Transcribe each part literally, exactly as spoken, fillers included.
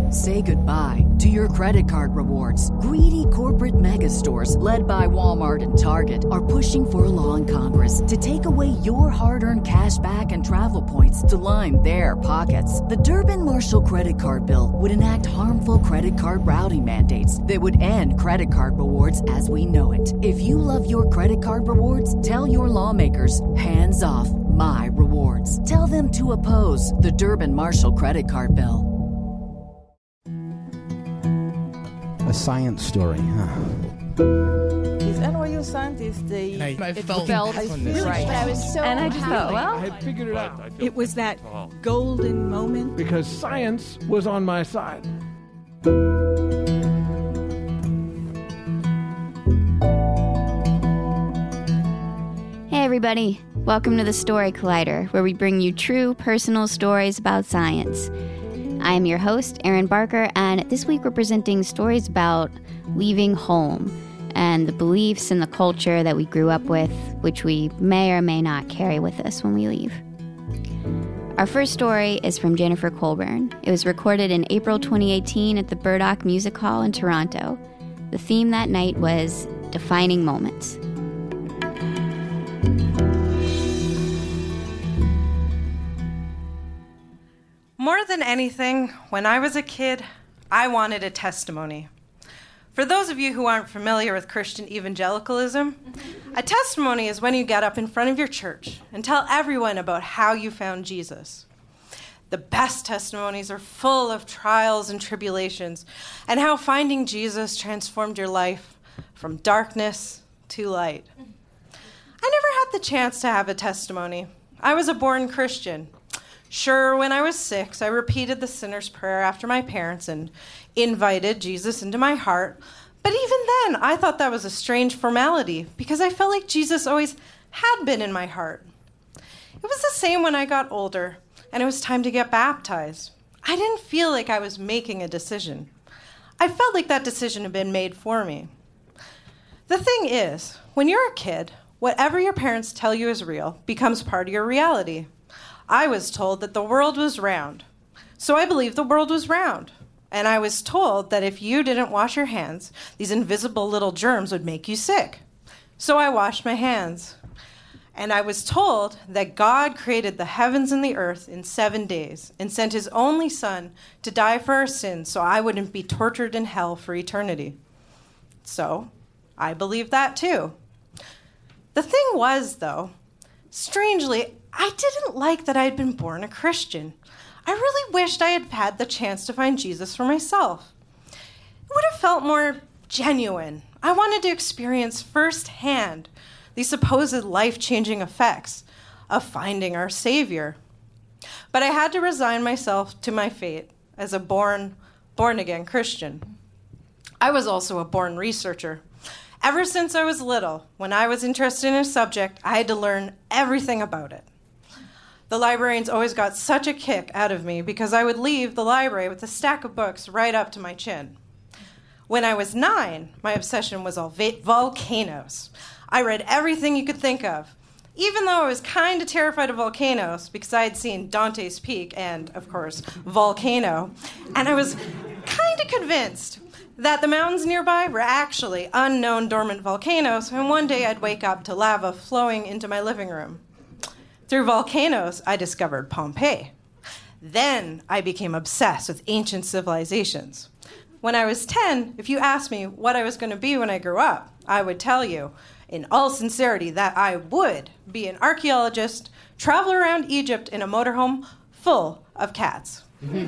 Say goodbye to your credit card rewards. Greedy corporate mega stores, led by Walmart and Target, are pushing for a law in Congress to take away your hard-earned cash back and travel points to line their pockets. The Durbin-Marshall credit card bill would enact harmful credit card routing mandates that would end credit card rewards as we know it. If you love your credit card rewards, tell your lawmakers, hands off my rewards. Tell them to oppose the Durbin-Marshall credit card bill. A science story, huh? These N Y U scientists, they... I, I it felt, felt I feel right. But I was so And I just thought, well... I had figured it out. It was that golden moment. Because science was on my side. Hey everybody, welcome to the Story Collider, where we bring you true personal stories about science. I am your host, Erin Barker, and this week we're presenting stories about leaving home and the beliefs and the culture that we grew up with, which we may or may not carry with us when we leave. Our first story is from Jennifer Colburn. It was recorded in April twenty eighteen at the Burdock Music Hall in Toronto. The theme that night was Defining Moments. More than anything, when I was a kid, I wanted a testimony. For those of you who aren't familiar with Christian evangelicalism, a testimony is when you get up in front of your church and tell everyone about how you found Jesus. The best testimonies are full of trials and tribulations and how finding Jesus transformed your life from darkness to light. I never had the chance to have a testimony. I was a born Christian. Sure, when I was six, I repeated the sinner's prayer after my parents and invited Jesus into my heart. But even then, I thought that was a strange formality because I felt like Jesus always had been in my heart. It was the same when I got older and it was time to get baptized. I didn't feel like I was making a decision. I felt like that decision had been made for me. The thing is, when you're a kid, whatever your parents tell you is real becomes part of your reality. I was told that the world was round, so I believed the world was round. And I was told that if you didn't wash your hands, these invisible little germs would make you sick. So I washed my hands. And I was told that God created the heavens and the earth in seven days and sent his only son to die for our sins so I wouldn't be tortured in hell for eternity. So I believed that too. The thing was, though, strangely, I didn't like that I had been born a Christian. I really wished I had had the chance to find Jesus for myself. It would have felt more genuine. I wanted to experience firsthand the supposed life-changing effects of finding our Savior. But I had to resign myself to my fate as a born, born-again Christian. I was also a born researcher. Ever since I was little, when I was interested in a subject, I had to learn everything about it. The librarians always got such a kick out of me because I would leave the library with a stack of books right up to my chin. When I was nine, my obsession was all va- volcanoes. I read everything you could think of, even though I was kind of terrified of volcanoes because I had seen Dante's Peak and, of course, Volcano, and I was kind of convinced that the mountains nearby were actually unknown dormant volcanoes, and one day I'd wake up to lava flowing into my living room. Through volcanoes, I discovered Pompeii. Then I became obsessed with ancient civilizations. When I was ten, if you asked me what I was going to be when I grew up, I would tell you, in all sincerity, that I would be an archaeologist, travel around Egypt in a motorhome full of cats.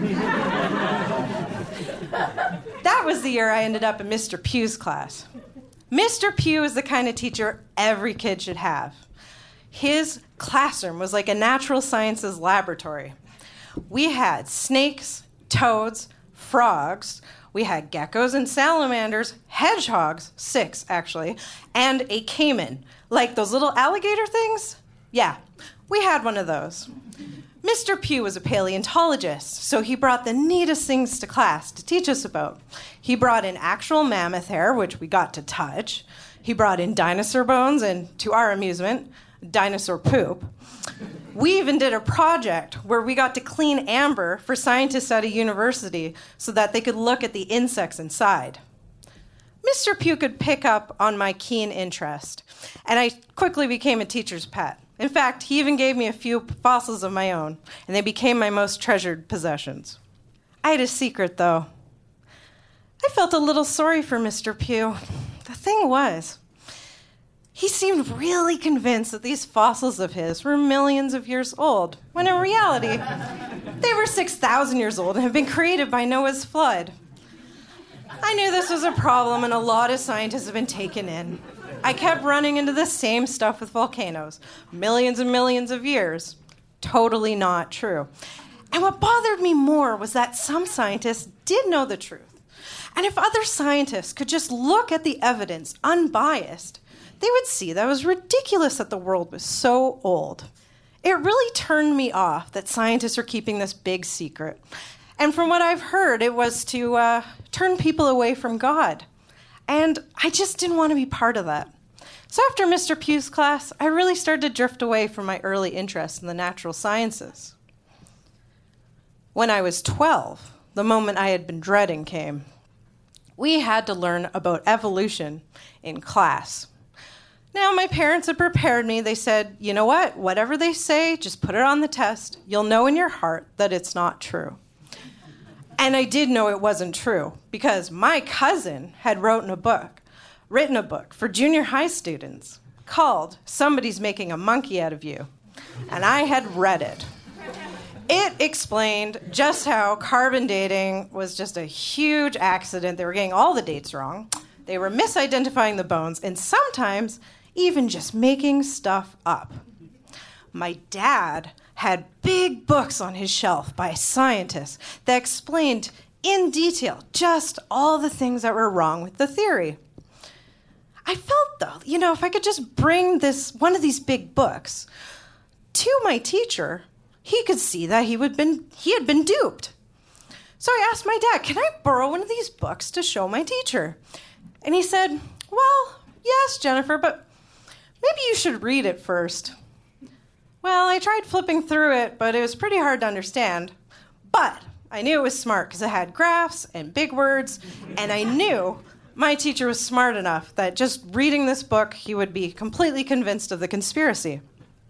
That was the year I ended up in Mister Pugh's class. Mister Pugh is the kind of teacher every kid should have. His classroom was like a natural sciences laboratory. We had snakes, toads, frogs. We had geckos and salamanders, hedgehogs, six actually, and a caiman. Like those little alligator things? Yeah, we had one of those. Mister Pugh was a paleontologist, so he brought the neatest things to class to teach us about. He brought in actual mammoth hair, which we got to touch. He brought in dinosaur bones and, to our amusement, dinosaur poop. We even did a project where we got to clean amber for scientists at a university so that they could look at the insects inside. Mister Pugh could pick up on my keen interest, and I quickly became a teacher's pet. In fact, he even gave me a few fossils of my own, and they became my most treasured possessions. I had a secret, though. I felt a little sorry for Mister Pugh. The thing was, he seemed really convinced that these fossils of his were millions of years old, when in reality, they were six thousand years old and had been created by Noah's flood. I knew this was a problem, and a lot of scientists have been taken in. I kept running into the same stuff with volcanoes. Millions and millions of years. Totally not true. And what bothered me more was that some scientists did know the truth. And if other scientists could just look at the evidence unbiased, they would see that it was ridiculous that the world was so old. It really turned me off that scientists are keeping this big secret. And from what I've heard, it was to uh, turn people away from God. And I just didn't want to be part of that. So after Mister Pugh's class, I really started to drift away from my early interest in the natural sciences. When I was twelve, the moment I had been dreading came. We had to learn about evolution in class. Now, my parents had prepared me. They said, you know what? Whatever they say, just put it on the test. You'll know in your heart that it's not true. And I did know it wasn't true because my cousin had written a book, written a book for junior high students called Somebody's Making a Monkey Out of You. And I had read it. It explained just how carbon dating was just a huge accident. They were getting all the dates wrong. They were misidentifying the bones and sometimes even just making stuff up. My dad had big books on his shelf by scientists that explained in detail just all the things that were wrong with the theory. I felt, though, you know, if I could just bring this one of these big books to my teacher, he could see that he would been he had been duped. So I asked my dad, can I borrow one of these books to show my teacher? And he said, well, yes, Jennifer, but maybe you should read it first. Well, I tried flipping through it, but it was pretty hard to understand. But I knew it was smart because it had graphs and big words, and I knew my teacher was smart enough that just reading this book, he would be completely convinced of the conspiracy.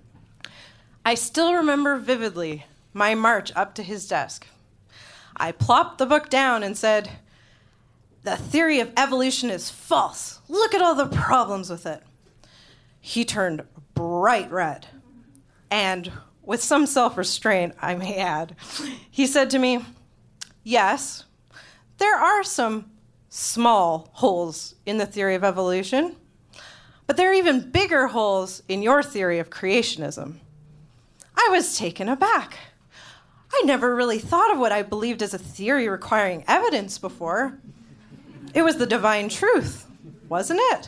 I still remember vividly my march up to his desk. I plopped the book down and said, the theory of evolution is false. Look at all the problems with it. He turned bright red. And with some self-restraint, I may add, he said to me, yes, there are some small holes in the theory of evolution, but there are even bigger holes in your theory of creationism. I was taken aback. I never really thought of what I believed as a theory requiring evidence before. It was the divine truth, wasn't it?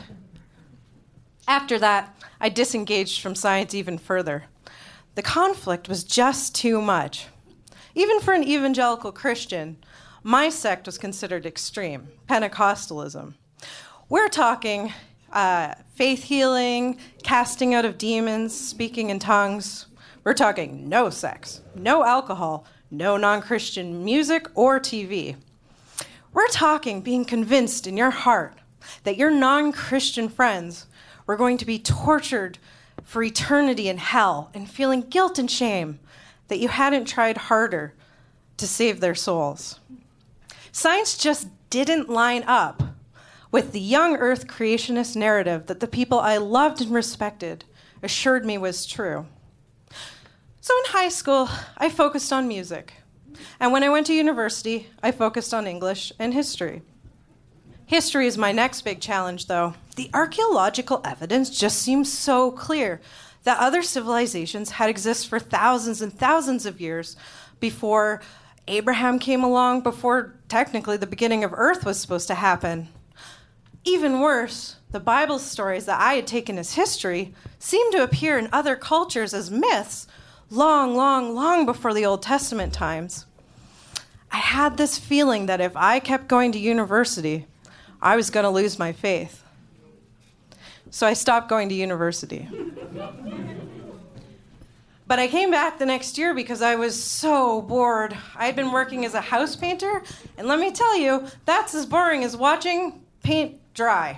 After that, I disengaged from science even further. The conflict was just too much. Even for an evangelical Christian, my sect was considered extreme, Pentecostalism. We're talking uh, faith healing, casting out of demons, speaking in tongues. We're talking no sex, no alcohol, no non-Christian music or T V. We're talking being convinced in your heart that your non-Christian friends were going to be tortured for eternity in hell and feeling guilt and shame that you hadn't tried harder to save their souls. Science just didn't line up with the young earth creationist narrative that the people I loved and respected assured me was true. So in high school, I focused on music. And when I went to university, I focused on English and history. History is my next big challenge, though. The archaeological evidence just seems so clear that other civilizations had existed for thousands and thousands of years before Abraham came along, before technically the beginning of Earth was supposed to happen. Even worse, the Bible stories that I had taken as history seemed to appear in other cultures as myths long, long, long before the Old Testament times. I had this feeling that if I kept going to university, I was going to lose my faith. So I stopped going to university. But I came back the next year because I was so bored. I had been working as a house painter, and let me tell you, that's as boring as watching paint dry.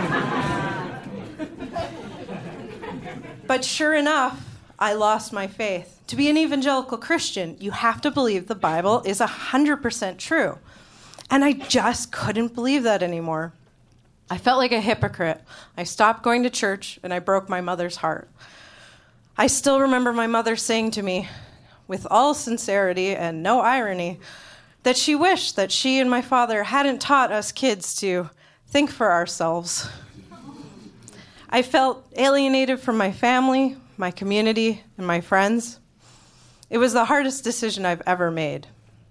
But sure enough, I lost my faith. To be an evangelical Christian, you have to believe the Bible is one hundred percent true. And I just couldn't believe that anymore. I felt like a hypocrite. I stopped going to church, and I broke my mother's heart. I still remember my mother saying to me, with all sincerity and no irony, that she wished that she and my father hadn't taught us kids to think for ourselves. I felt alienated from my family, my community, and my friends. It was the hardest decision I've ever made.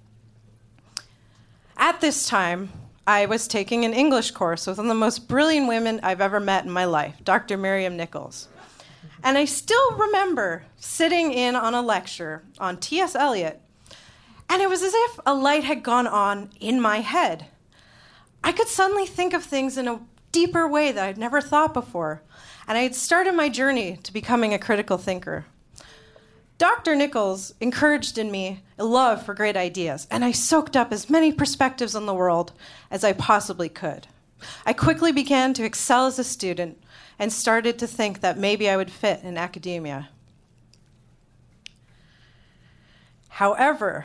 At this time, I was taking an English course with one of the most brilliant women I've ever met in my life, Doctor Miriam Nichols. And I still remember sitting in on a lecture on T S Eliot, and it was as if a light had gone on in my head. I could suddenly think of things in a deeper way that I'd never thought before, and I had started my journey to becoming a critical thinker. Doctor Nichols encouraged in me a love for great ideas, and I soaked up as many perspectives on the world as I possibly could. I quickly began to excel as a student and started to think that maybe I would fit in academia. However,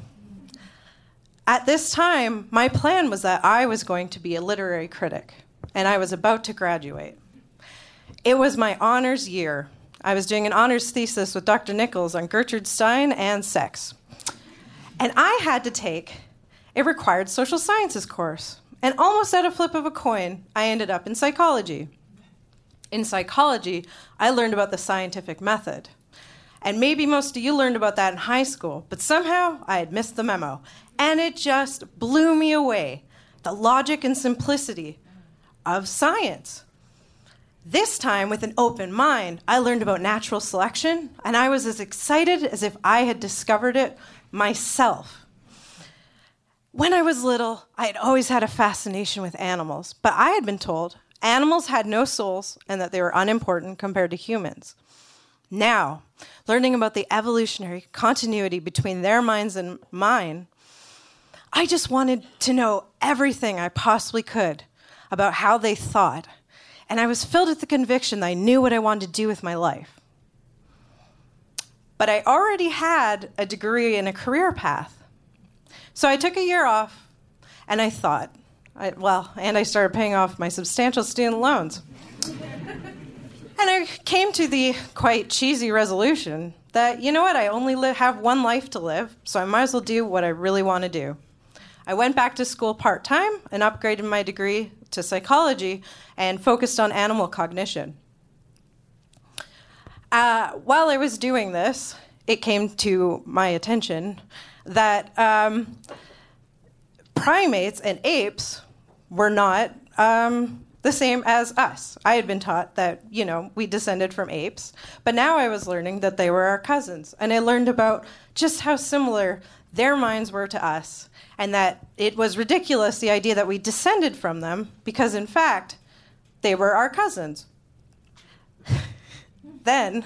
at this time, my plan was that I was going to be a literary critic, and I was about to graduate. It was my honors year. I was doing an honors thesis with Doctor Nichols on Gertrude Stein and sex. And I had to take a required social sciences course. And almost at a flip of a coin, I ended up in psychology. In psychology, I learned about the scientific method. And maybe most of you learned about that in high school, but somehow I had missed the memo. And it just blew me away, the logic and simplicity of science. This time, with an open mind, I learned about natural selection, and I was as excited as if I had discovered it myself. When I was little, I had always had a fascination with animals, but I had been told animals had no souls and that they were unimportant compared to humans. Now, learning about the evolutionary continuity between their minds and mine, I just wanted to know everything I possibly could about how they thought, and I was filled with the conviction that I knew what I wanted to do with my life. But I already had a degree and a career path. So I took a year off, and I thought, I, well, and I started paying off my substantial student loans. And I came to the quite cheesy resolution that, you know what, I only li- have one life to live, so I might as well do what I really want to do. I went back to school part-time and upgraded my degree to psychology and focused on animal cognition. Uh, while I was doing this, it came to my attention that um, primates and apes were not um, the same as us. I had been taught that, you know, we descended from apes, but now I was learning that they were our cousins, and I learned about just how similar their minds were to us, and that it was ridiculous, the idea that we descended from them, because in fact, they were our cousins. Then,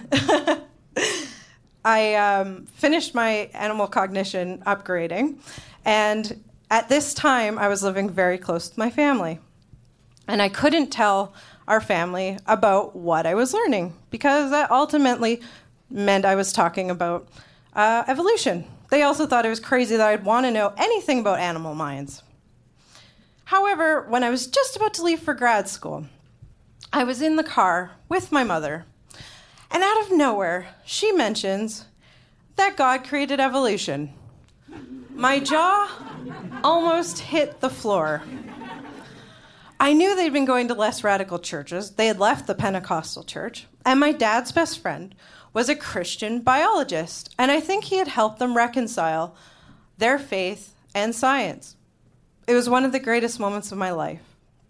I um, finished my animal cognition upgrading, and at this time, I was living very close to my family. And I couldn't tell our family about what I was learning, because that ultimately meant I was talking about uh, evolution. They also thought it was crazy that I'd want to know anything about animal minds. However, when I was just about to leave for grad school, I was in the car with my mother, and out of nowhere, she mentions that God created evolution. My jaw almost hit the floor. I knew they'd been going to less radical churches. They had left the Pentecostal church, and my dad's best friend was a Christian biologist, and I think he had helped them reconcile their faith and science. It was one of the greatest moments of my life.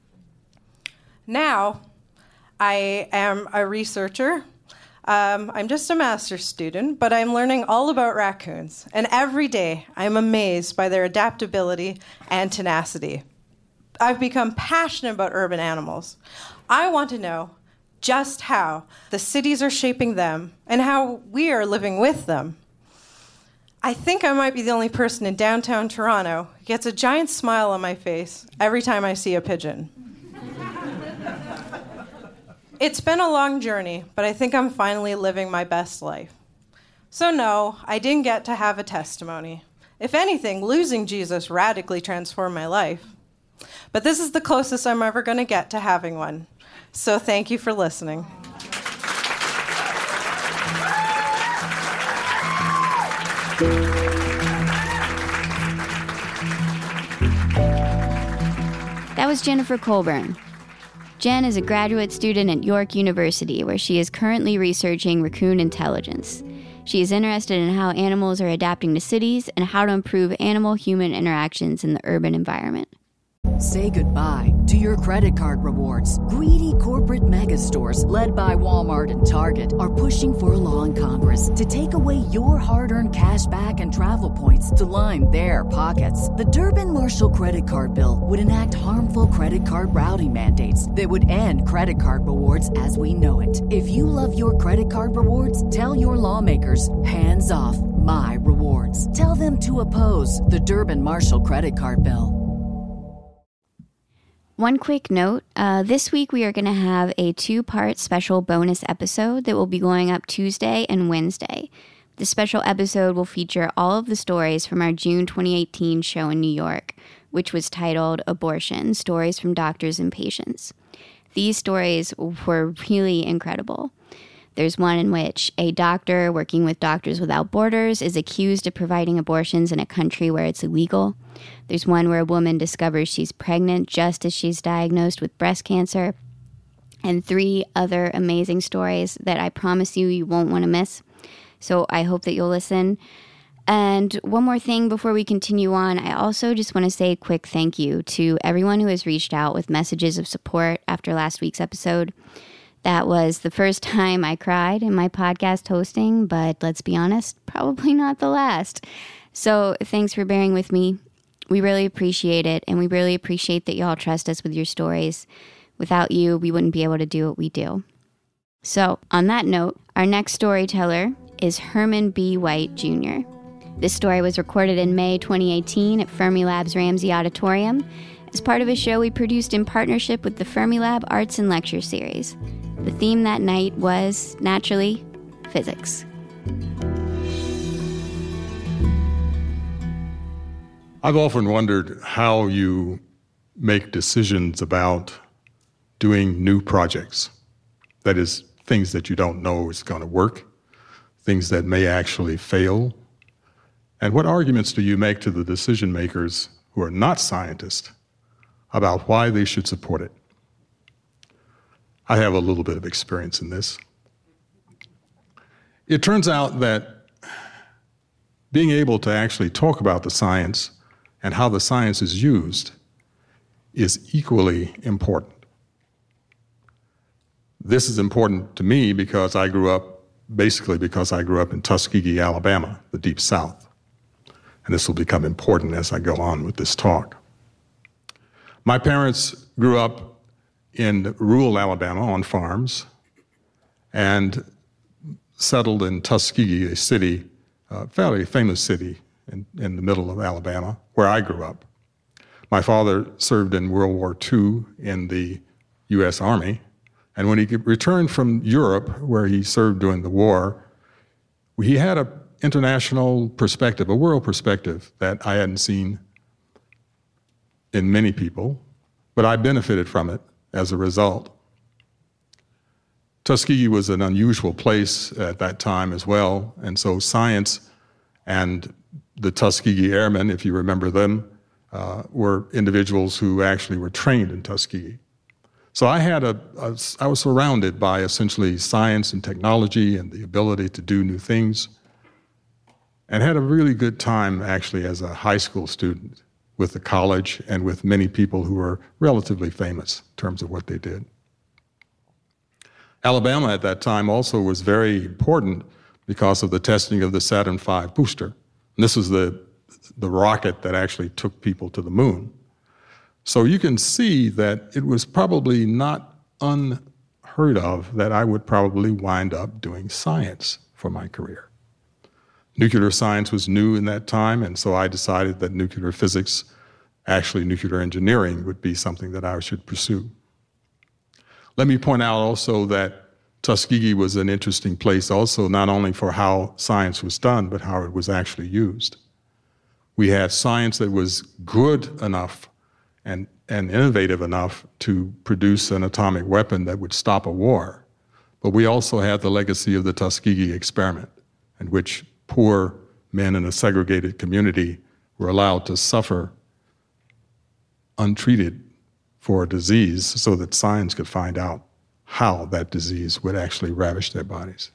Now, I am a researcher. Um, I'm just a master's student, but I'm learning all about raccoons, and every day I'm amazed by their adaptability and tenacity. I've become passionate about urban animals. I want to know just how the cities are shaping them and how we are living with them. I think I might be the only person in downtown Toronto who gets a giant smile on my face every time I see a pigeon. It's been a long journey, but I think I'm finally living my best life. So no, I didn't get to have a testimony. If anything, losing Jesus radically transformed my life. But this is the closest I'm ever going to get to having one. So thank you for listening. That was Jennifer Colburn. Jen is a graduate student at York University, where she is currently researching raccoon intelligence. She is interested in how animals are adapting to cities and how to improve animal-human interactions in the urban environment. Say goodbye to your credit card rewards. Greedy corporate mega stores, led by Walmart and Target, are pushing for a law in Congress to take away your hard-earned cash back and travel points to line their pockets. The Durbin-Marshall credit card bill would enact harmful credit card routing mandates that would end credit card rewards as we know it. If you love your credit card rewards, tell your lawmakers, hands off my rewards. Tell them to oppose the Durbin-Marshall credit card bill. One quick note, uh, this week we are going to have a two-part special bonus episode that will be going up Tuesday and Wednesday. The special episode will feature all of the stories from our June twenty eighteen show in New York, which was titled Abortion, Stories from Doctors and Patients. These stories were really incredible. There's one in which a doctor working with Doctors Without Borders is accused of providing abortions in a country where it's illegal. There's one where a woman discovers she's pregnant just as she's diagnosed with breast cancer. And three other amazing stories that I promise you you won't want to miss. So I hope that you'll listen. And one more thing before we continue on, I also just want to say a quick thank you to everyone who has reached out with messages of support after last week's episode. That was the first time I cried in my podcast hosting, but let's be honest, probably not the last. So thanks for bearing with me. We really appreciate it, and we really appreciate that y'all trust us with your stories. Without you, we wouldn't be able to do what we do. So, on that note, our next storyteller is Herman B. White, Junior This story was recorded in May twenty eighteen at Fermilab's Ramsey Auditorium as part of a show we produced in partnership with the Fermilab Arts and Lecture Series. The theme that night was, naturally, physics. I've often wondered how you make decisions about doing new projects. That is, things that you don't know is going to work, things that may actually fail. And what arguments do you make to the decision makers who are not scientists about why they should support it? I have a little bit of experience in this. It turns out that being able to actually talk about the science and how the science is used is equally important. This is important to me because I grew up, basically because I grew up in Tuskegee, Alabama, the Deep South. And this will become important as I go on with this talk. My parents grew up in rural Alabama on farms and settled in Tuskegee, a city, a fairly famous city in, in the middle of Alabama, where I grew up. My father served in World War Two in the U S Army, and when he returned from Europe, where he served during the war, he had an international perspective, a world perspective that I hadn't seen in many people, but I benefited from it as a result. Tuskegee was an unusual place at that time as well, and so science and the Tuskegee Airmen, if you remember them, uh, were individuals who actually were trained in Tuskegee. So I had a, a, I was surrounded by essentially science and technology and the ability to do new things, and had a really good time actually as a high school student with the college and with many people who were relatively famous in terms of what they did. Alabama at that time also was very important because of the testing of the Saturn five booster. And this was the, the rocket that actually took people to the moon. So you can see that it was probably not unheard heard of that I would probably wind up doing science for my career. Nuclear science was new in that time, and so I decided that nuclear physics, actually nuclear engineering, would be something that I should pursue. Let me point out also that Tuskegee was an interesting place also, not only for how science was done, but how it was actually used. We had science that was good enough and, and innovative enough to produce an atomic weapon that would stop a war. But we also had the legacy of the Tuskegee experiment, in which poor men in a segregated community were allowed to suffer untreated for a disease so that science could find out how that disease would actually ravage their bodies.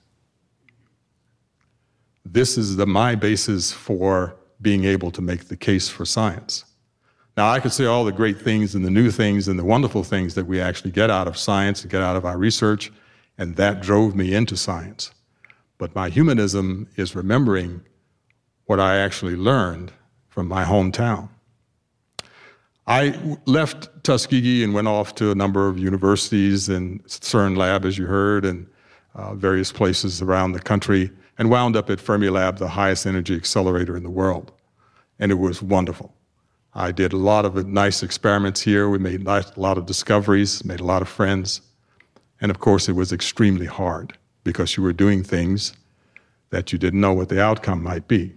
This is the, my basis for being able to make the case for science. Now, I could say all the great things and the new things and the wonderful things that we actually get out of science and get out of our research, and that drove me into science. But my humanism is remembering what I actually learned from my hometown. I left Tuskegee and went off to a number of universities and CERN Lab, as you heard, and uh, various places around the country, and wound up at Fermilab, the highest energy accelerator in the world. And it was wonderful. I did a lot of nice experiments here. We made a lot of discoveries, made a lot of friends. And of course, it was extremely hard because you were doing things that you didn't know what the outcome might be.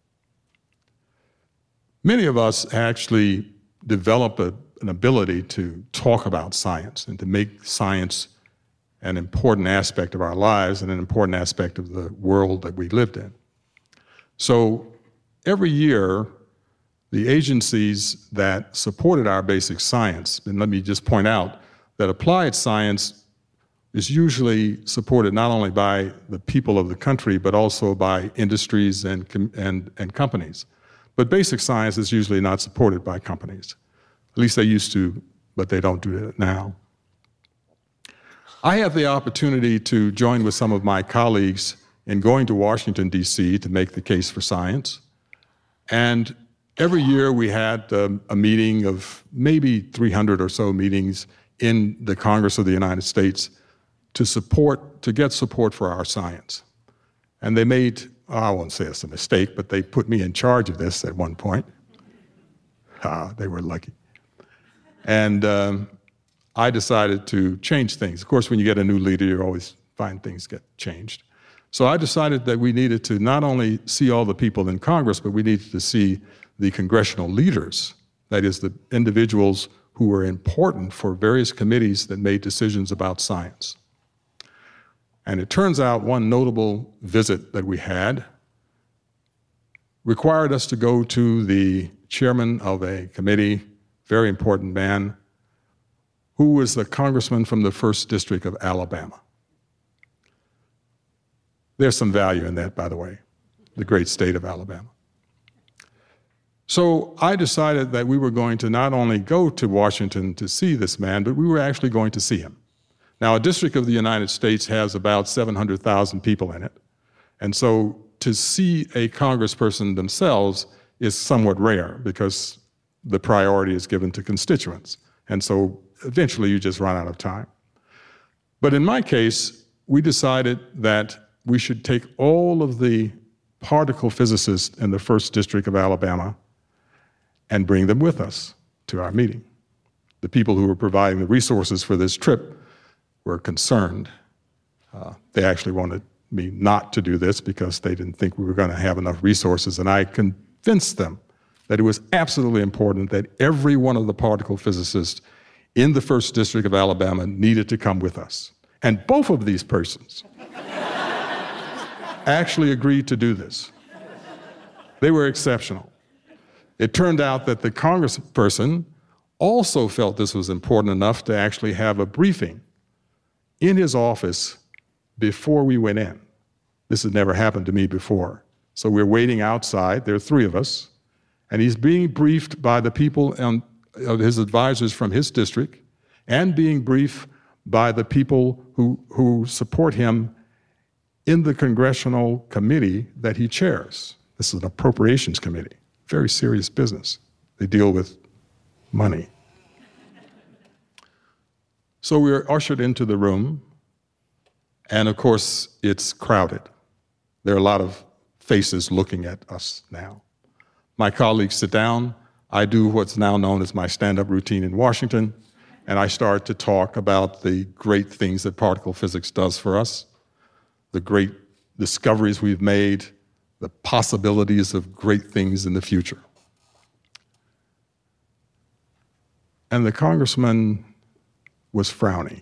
Many of us actually develop a, an ability to talk about science and to make science an important aspect of our lives and an important aspect of the world that we lived in. So every year, the agencies that supported our basic science, and let me just point out that applied science is usually supported not only by the people of the country, but also by industries and, and, and companies. But basic science is usually not supported by companies. At least they used to, but they don't do that now. I have the opportunity to join with some of my colleagues in going to Washington, D C to make the case for science. And every year we had um, a meeting of maybe three hundred or so meetings in the Congress of the United States to support, to get support for our science. And they made, I won't say it's a mistake, but they put me in charge of this at one point. Ah, they were lucky. And um, I decided to change things. Of course, when you get a new leader, you always find things get changed. So I decided that we needed to not only see all the people in Congress, but we needed to see the congressional leaders, that is, the individuals who were important for various committees that made decisions about science. And it turns out one notable visit that we had required us to go to the chairman of a committee, very important man, who was the congressman from the first district of Alabama. There's some value in that, by the way, the great state of Alabama. So I decided that we were going to not only go to Washington to see this man, but we were actually going to see him. Now, a district of the United States has about seven hundred thousand people in it. And so to see a congressperson themselves is somewhat rare because the priority is given to constituents. And so eventually you just run out of time. But in my case, we decided that we should take all of the particle physicists in the first district of Alabama and bring them with us to our meeting. The people who were providing the resources for this trip were concerned. Uh, they actually wanted me not to do this because they didn't think we were going to have enough resources, and I convinced them that it was absolutely important that every one of the particle physicists in the first district of Alabama needed to come with us. And both of these persons actually agreed to do this. They were exceptional. It turned out that the congressperson also felt this was important enough to actually have a briefing in his office before we went in. This had never happened to me before. So we're waiting outside, there are three of us, and he's being briefed by the people, and uh, his advisors from his district, and being briefed by the people who, who support him in the congressional committee that he chairs. This is an appropriations committee, very serious business. They deal with money. So we were ushered into the room, And of course, it's crowded. There are a lot of faces looking at us now. My colleagues sit down. I do what's now known as my stand-up routine in Washington, and I start to talk about the great things that particle physics does for us, the great discoveries we've made, the possibilities of great things in the future. And the congressman was frowning.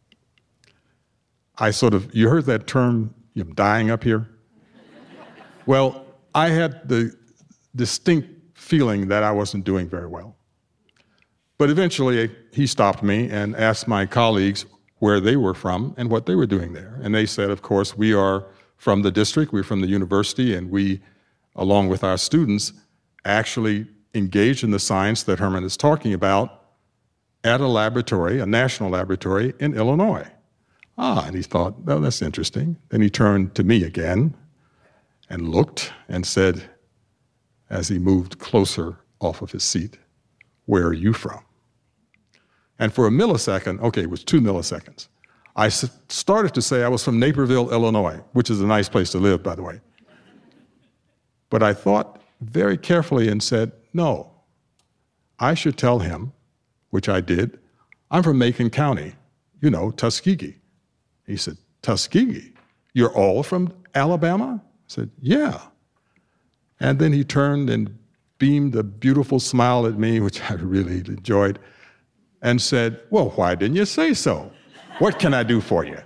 I sort of, you heard that term, you know, dying up here? Well, I had the distinct feeling that I wasn't doing very well. But eventually, he stopped me and asked my colleagues where they were from and what they were doing there. And they said, of course, we are from the district, we're from the university, and we, along with our students, actually engage in the science that Herman is talking about at a laboratory, a national laboratory in Illinois. Ah, and he thought, oh, that's interesting. Then he turned to me again and looked and said, as he moved closer off of his seat, where are you from? And for a millisecond, okay, it was two milliseconds, I s- started to say I was from Naperville, Illinois, which is a nice place to live, by the way. But I thought very carefully and said, no, I should tell him, which I did, I'm from Macon County, you know, Tuskegee. He said, Tuskegee? You're all from Alabama? I said, yeah. And then he turned and beamed a beautiful smile at me, which I really enjoyed, and said, well, why didn't you say so? What can I do for you?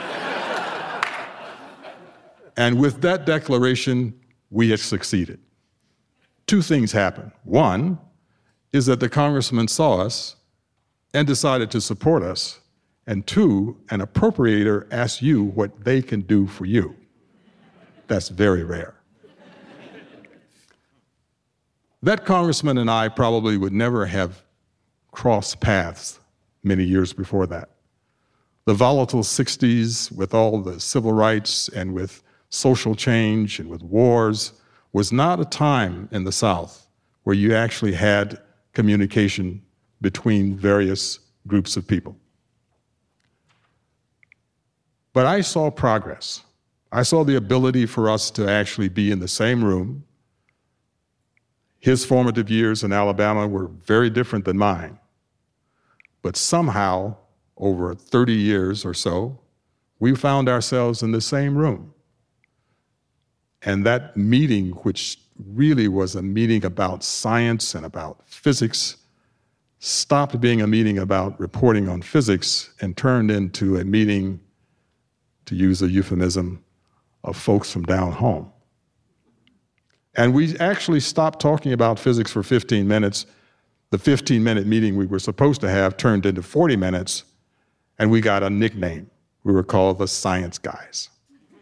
And with that declaration, we had succeeded. Two things happened. One is that the congressman saw us and decided to support us. And two, an appropriator asks you what they can do for you. That's very rare. That congressman and I probably would never have crossed paths many years before that. The volatile sixties, with all the civil rights and with social change and with wars, was not a time in the South where you actually had communication between various groups of people. But I saw progress. I saw the ability for us to actually be in the same room. His formative years in Alabama were very different than mine. But somehow, over thirty years or so, we found ourselves in the same room. And that meeting, which really was a meeting about science and about physics, stopped being a meeting about reporting on physics and turned into a meeting, to use a euphemism, of folks from down home. And we actually stopped talking about physics for fifteen minutes. The fifteen-minute meeting we were supposed to have turned into forty minutes, and we got a nickname. We were called the Science Guys.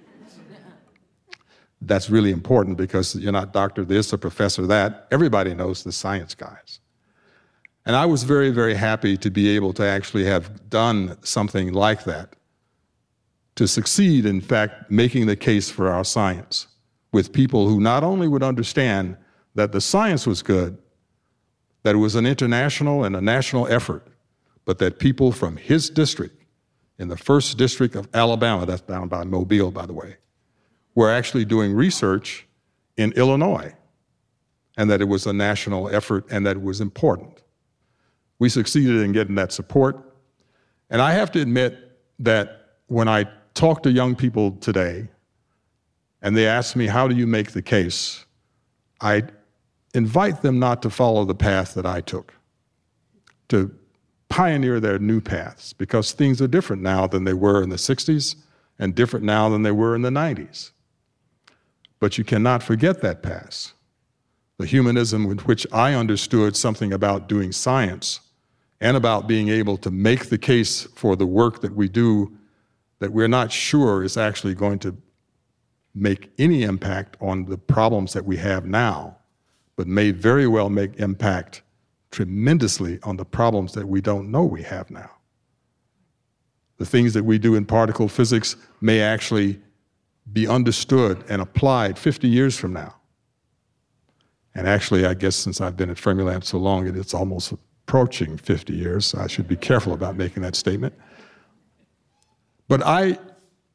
That's really important because you're not doctor this or professor that. Everybody knows the Science Guys. And I was very, very happy to be able to actually have done something like that, to succeed, in fact, making the case for our science with people who not only would understand that the science was good, that it was an international and a national effort, but that people from his district, in the first district of Alabama, that's down by Mobile, by the way, were actually doing research in Illinois, and that it was a national effort and that it was important. We succeeded in getting that support. And I have to admit that when I talk to young people today, and they ask me, how do you make the case? I invite them not to follow the path that I took, to pioneer their new paths, because things are different now than they were in the sixties and different now than they were in the nineties. But you cannot forget that past. The humanism with which I understood something about doing science and about being able to make the case for the work that we do that we're not sure is actually going to make any impact on the problems that we have now, but may very well make impact tremendously on the problems that we don't know we have now. The things that we do in particle physics may actually be understood and applied fifty years from now. And actually, I guess since I've been at Fermilab so long, it's almost approaching fifty years, so I should be careful about making that statement. But I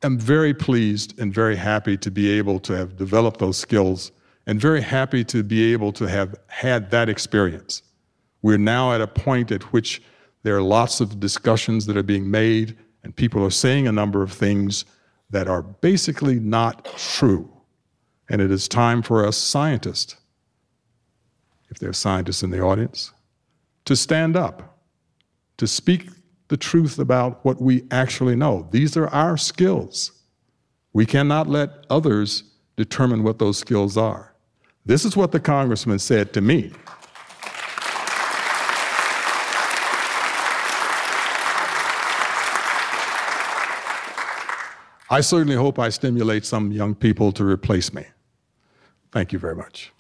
am very pleased and very happy to be able to have developed those skills and very happy to be able to have had that experience. We're now at a point at which there are lots of discussions that are being made, and people are saying a number of things that are basically not true. And it is time for us scientists, if there are scientists in the audience, to stand up, to speak the truth about what we actually know. These are our skills. We cannot let others determine what those skills are. This is what the congressman said to me. I certainly hope I stimulate some young people to replace me. Thank you very much.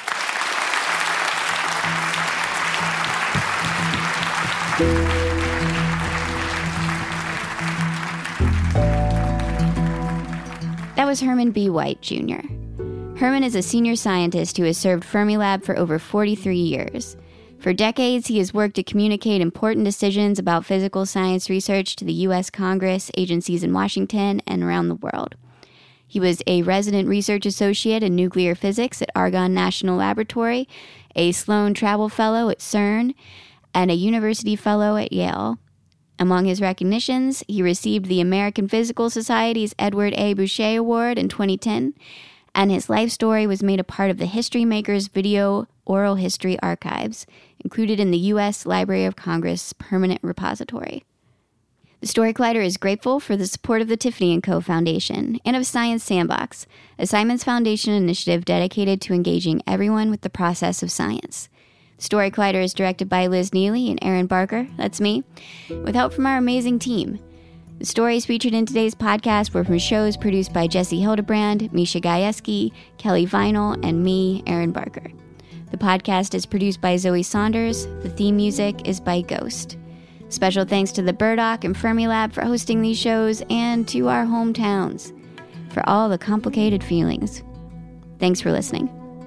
That was Herman B. White, Junior Herman is a senior scientist who has served Fermilab for over forty-three years. For decades, he has worked to communicate important decisions about physical science research to the U S Congress, agencies in Washington, and around the world. He was a resident research associate in nuclear physics at Argonne National Laboratory, a Sloan Travel Fellow at CERN, and a University Fellow at Yale. Among his recognitions, he received the American Physical Society's Edward A. Boucher Award in twenty ten, and his life story was made a part of the History Makers Video Oral History Archives, included in the U S Library of Congress Permanent Repository. The Story Collider is grateful for the support of the Tiffany and Co. Foundation and of Science Sandbox, a Simons Foundation initiative dedicated to engaging everyone with the process of science. The Story Collider is directed by Liz Neely and Aaron Barker, that's me, with help from our amazing team. The stories featured in today's podcast were from shows produced by Jesse Hildebrand, Misha Gajewski, Kelly Vinyl, and me, Aaron Barker. The podcast is produced by Zoe Saunders. The theme music is by Ghost. Special thanks to the Burdock and Fermilab for hosting these shows, and to our hometowns for all the complicated feelings. Thanks for listening.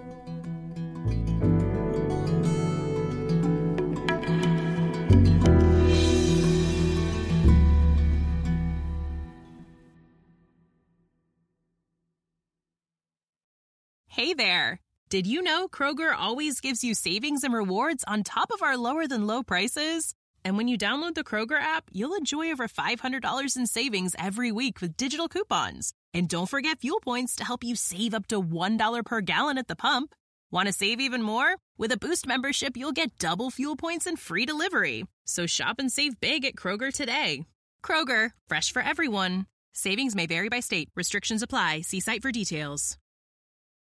Hey there! Did you know Kroger always gives you savings and rewards on top of our lower-than-low prices? And when you download the Kroger app, you'll enjoy over five hundred dollars in savings every week with digital coupons. And don't forget fuel points to help you save up to one dollar per gallon at the pump. Want to save even more? With a Boost membership, you'll get double fuel points and free delivery. So shop and save big at Kroger today. Kroger, fresh for everyone. Savings may vary by state. Restrictions apply. See site for details.